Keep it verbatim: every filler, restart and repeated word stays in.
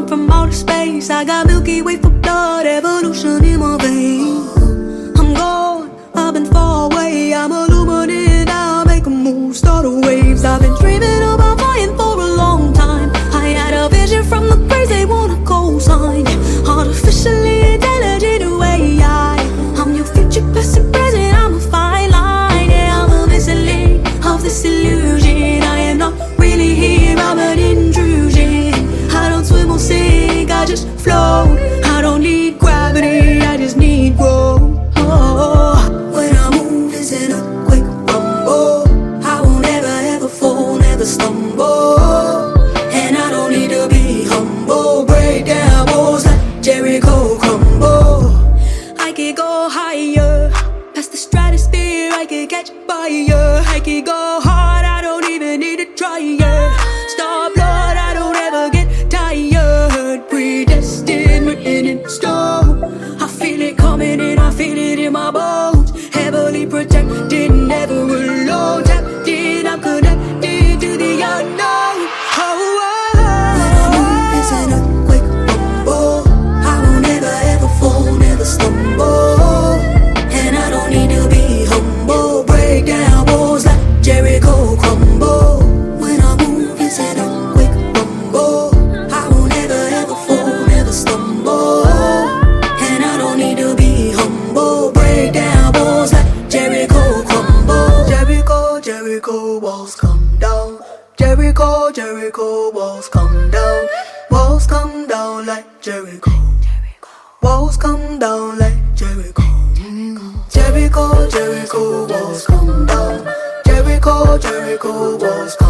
born from outer space. I got Milky Way for blood, evolution in my veins. I'm gone, I've been far away. I'm illuminated, I'll make a move, start a waves. I've been dreaming about flying for a long time. I had a vision from the birds, they want a cosign. Artificially intelligent way, I I'm your future, past and present, I'm a fine line. Yeah, I'm a missile of this illusion. I am not really here, I'm an intrusion. I don't swim or sink, I just float. I don't need gravity, I just need growth. Oh, when I move, it's in a quick rumble. I won't ever, ever fall, never stumble. And I don't need to be humble. Break down walls like Jericho crumble. I could go higher, past the stratosphere, I could catch fire. I could go hard, I don't even need to try. Star blood, I don't ever get tired. Predestined, written in stone. I feel it coming in, I feel it in my bones. Heavily protected, never alone. Tapped in, I'm connected to the unknown. Oh, oh, oh. When I move, it's in a quick rumble. I won't ever, ever fall, never stumble. And I don't need to be humble. Break down walls like Jericho crumble. When I move, it's in a quick rumble. I won't ever, ever fall, never stumble. And I don't need to be humble. Break down walls like Jericho crumble. Jericho, Jericho walls come down. Jericho, Jericho walls come down. Walls come down like Jericho. Walls come down like Jericho. Jericho, Jericho walls come down. Jericho, Jericho walls come down.